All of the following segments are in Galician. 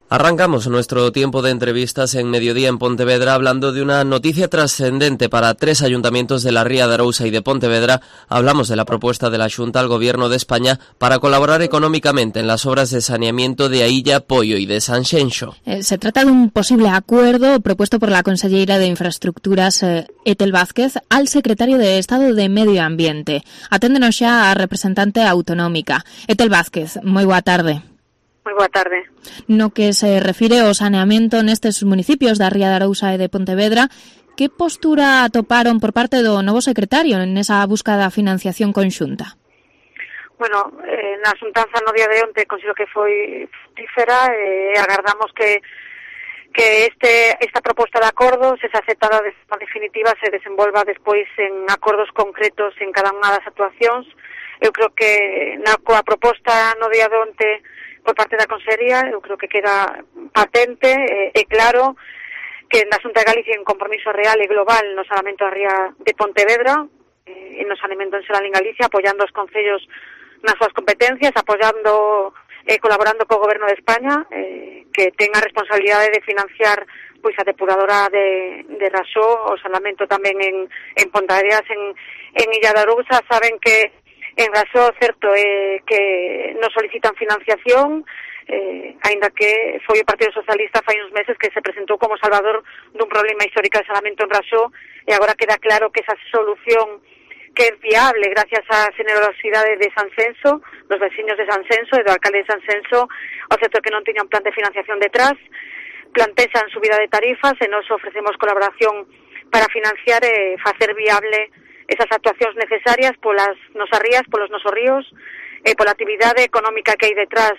Arrancamos nuestro tiempo de entrevistas en Mediodía en Pontevedra hablando de una noticia trascendente para 3 ayuntamientos de la Ría de Arousa y de Pontevedra. Hablamos de la propuesta de la Xunta al Gobierno de España para colaborar económicamente en las obras de saneamiento de Ailla, Poio y de Sanxenxo. Se trata de un posible acuerdo propuesto por la conselleira de Infraestructuras, Ethel Vázquez, al secretario de Estado de Medio Ambiente. Aténdenos xa a representante autonómica. Ethel Vázquez, moi boa tarde. Moi boa tarde. No que se refire ao saneamento nestes municipios da Ría de Arousa e de Pontevedra, que postura atoparon por parte do novo secretario nesa busca da financiación conxunta? Bueno, na xuntanza no día de onte considero que foi fructífera e agardamos que esta proposta de acordo, se aceptada de forma definitiva, se desenvolva despois en acordos concretos en cada unha das actuacións. Eu creo que coa proposta no día de onte por parte da Consellería, eu creo que queda patente e claro que na Xunta de Galicia un compromiso real e global no saneamento da Ría de Pontevedra, no saneamento en xeral en Galicia, apoiando os concellos nas súas competencias, apoiando e colaborando co Goberno de España, que ten a responsabilidade de financiar pois a depuradora de Raxó, o saneamento tamén en Pontevedras, en Illa de Arousa. Saben que en Raxó, certo, que nos solicitan financiación, aínda que foi o Partido Socialista fai uns meses que se presentou como salvador dun problema histórico de saneamento en Raxó, e agora queda claro que esa solución que é viable gracias á generosidade de Sanxenxo, dos veciños de Sanxenxo e do alcalde de Sanxenxo, o certo que non tiña un plan de financiación detrás, plantexan subida de tarifas e nos ofrecemos colaboración para financiar e facer viable esas actuacións necesarias polas nosas rías, polos nosos ríos, pola actividade económica que hai detrás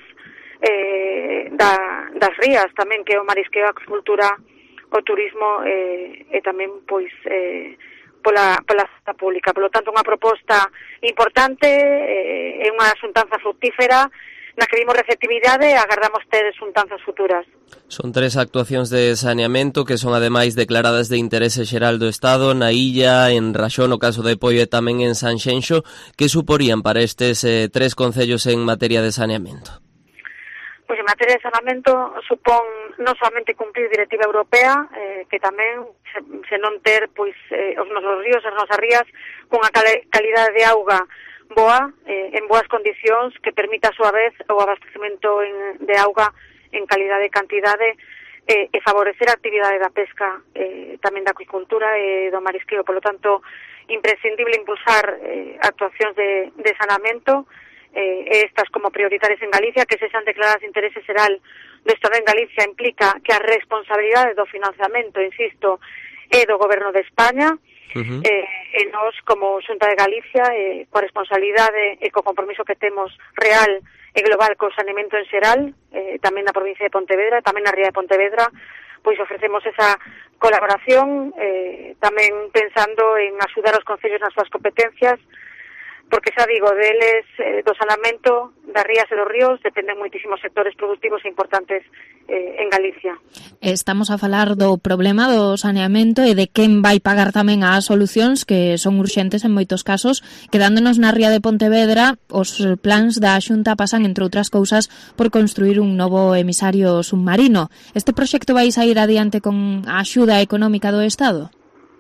das rías tamén, que é o marisqueo, a agricultura, o turismo e tamén pois pola zona pública. Por lo tanto, unha proposta importante, é unha xuntanza fructífera na que dimos receptividade e agardamos ter xuntanzas futuras. Son 3 actuacións de saneamento que son ademais declaradas de interese xeral do Estado na Illa, en Raxó, no caso de Poio e tamén en Sanxenxo. Que suporían para estes 3 concellos en materia de saneamento? Pois en materia de saneamento supón non somente cumprir directiva europea, que tamén se non ter pois os nosos ríos, as nosas rías, cunha calidade de auga boa, en boas condicións, que permita a súa vez o abastecemento de auga en calidade e cantidade, e favorecer a actividade da pesca, tamén da acuicultura e do marisqueo. Por lo tanto, imprescindible impulsar actuacións de saneamento, estas como prioritarias en Galicia, que sexan declaradas de interese xeral do Estado en Galicia, implica que a responsabilidade do financiamento, insisto, é do Goberno de España. E nós, como Xunta de Galicia, coa responsabilidade e co compromiso que temos real e global co saneamento en xeral, tamén na provincia de Pontevedra, tamén na Ría de Pontevedra, pois ofrecemos esa colaboración, tamén pensando en axudar os concellos nas súas competencias, porque xa digo, deles, do saneamento das rías e dos ríos, dependen moitísimos sectores productivos e importantes en Galicia. Estamos a falar do problema do saneamento e de quen vai pagar tamén as solucións que son urxentes en moitos casos. Quedándonos na Ría de Pontevedra, os plans da Xunta pasan, entre outras cousas, por construir un novo emisario submarino. Este proxecto vai sair adiante con a axuda económica do Estado?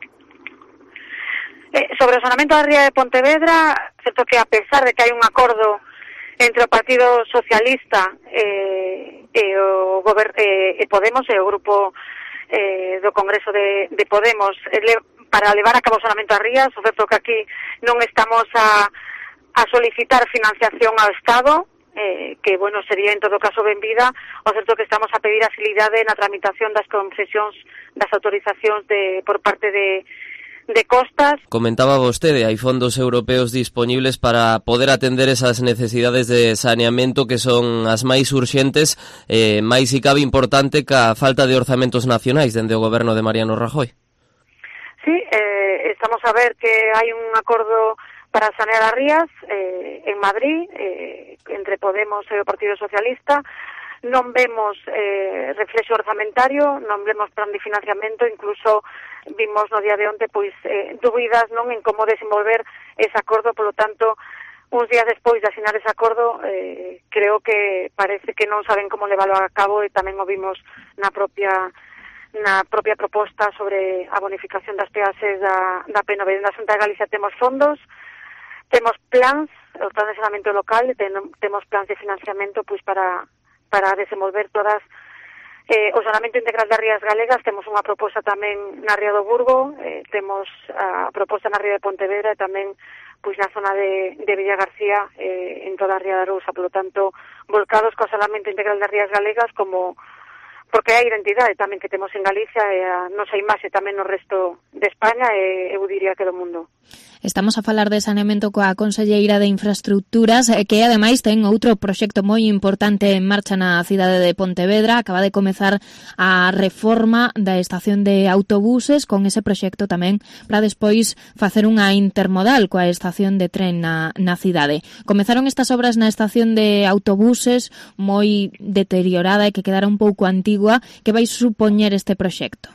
Sobre o saneamento da Ría de Pontevedra, certo que a pesar de que hai un acordo entre o Partido Socialista e o Podemos e o grupo do Congreso de Podemos para levar a cabo o saneamento das rías, o certo que aquí non estamos a solicitar financiación ao Estado, que, bueno, sería en todo caso benvida. O certo que estamos a pedir agilidade na tramitación das concesións, das autorizacións por parte de costas. Comentaba vostede, hai fondos europeos disponibles para poder atender esas necesidades de saneamento que son as máis urxentes, máis e cabe importante ca falta de orzamentos nacionais dende o goberno de Mariano Rajoy. Sí, estamos a ver que hai un acordo para sanear as rías en Madrid, entre Podemos e o Partido Socialista. Non vemos reflexo orzamentario, non vemos plan de financiamento, incluso vimos no día de onte pois dúbidas non en como desenvolver ese acordo. Por lo tanto, uns días despois de asinar ese acordo, creo que parece que non saben como leválo a cabo, e tamén o vimos na propia proposta sobre a bonificación das peaxes da P9. Na Xunta de Galicia temos fondos, temos plans, o plan de saneamento local, temos plans de financiamento pois para desenvolver todas o saneamento integral das rías galegas. Temos unha proposta tamén na Ría do Burgo, temos a proposta na Ría de Pontevedra e tamén pois na zona de Villa García, en toda a Ría da Arousa. Por lo tanto, volcados co saneamento integral das rías galegas, como porque é a identidade tamén que temos en Galicia e a nosa imaxe tamén no resto de España e eu diría que do mundo. Estamos a falar de saneamento coa conselleira de Infraestructuras, que ademais ten outro proxecto moi importante en marcha na cidade de Pontevedra. Acaba de comezar a reforma da estación de autobuses, con ese proxecto tamén para despois facer unha intermodal coa estación de tren na cidade. Comezaron estas obras na estación de autobuses moi deteriorada e que quedara un pouco antigua. Que vai supoñer este proxecto?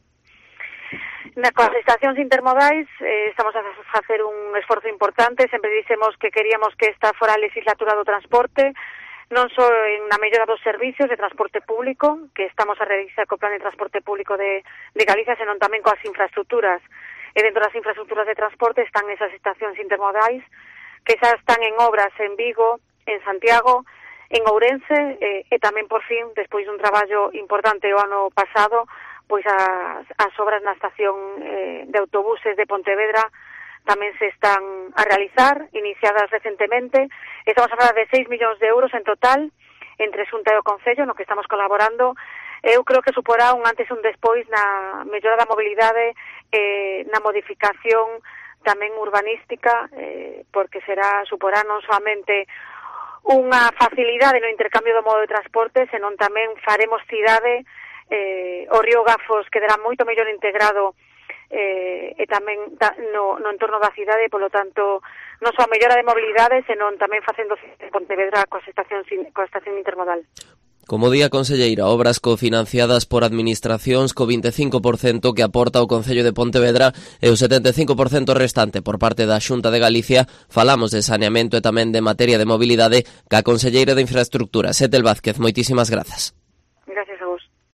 Coas estacións intermodais estamos a facer un esforzo importante. Sempre dixemos que queríamos que esta fora a legislatura do transporte, non só na mellora dos servicios de transporte público, que estamos a realizar co plan de transporte público de Galicia, senón tamén coas infraestructuras. E dentro das infraestructuras de transporte están esas estacións intermodais, que xa están en obras en Vigo, en Santiago, en Ourense, e tamén, por fin, despois dun traballo importante o ano pasado, pois as obras na estación de autobuses de Pontevedra tamén se están a realizar, iniciadas recentemente. Estamos a falar de 6 millóns de euros en total, entre Xunta e o Concello, no que estamos colaborando. Eu creo que suporá un antes e un despois na mellora da mobilidade, na modificación tamén urbanística, porque suporá non solamente unha facilidade no intercambio do modo de transporte, senón tamén faremos cidade. O río Gafos quedará moito mellor integrado e tamén no entorno da cidade, polo tanto, non só a mellora de mobilidade, senón tamén facendo Pontevedra coa estación intermodal. Como di a conselleira, obras cofinanciadas por administracións co 25% que aporta o Concello de Pontevedra e o 75% restante por parte da Xunta de Galicia. Falamos de saneamento e tamén de materia de mobilidade ca conselleira de Infraestructuras, Etel Vázquez. Moitísimas grazas.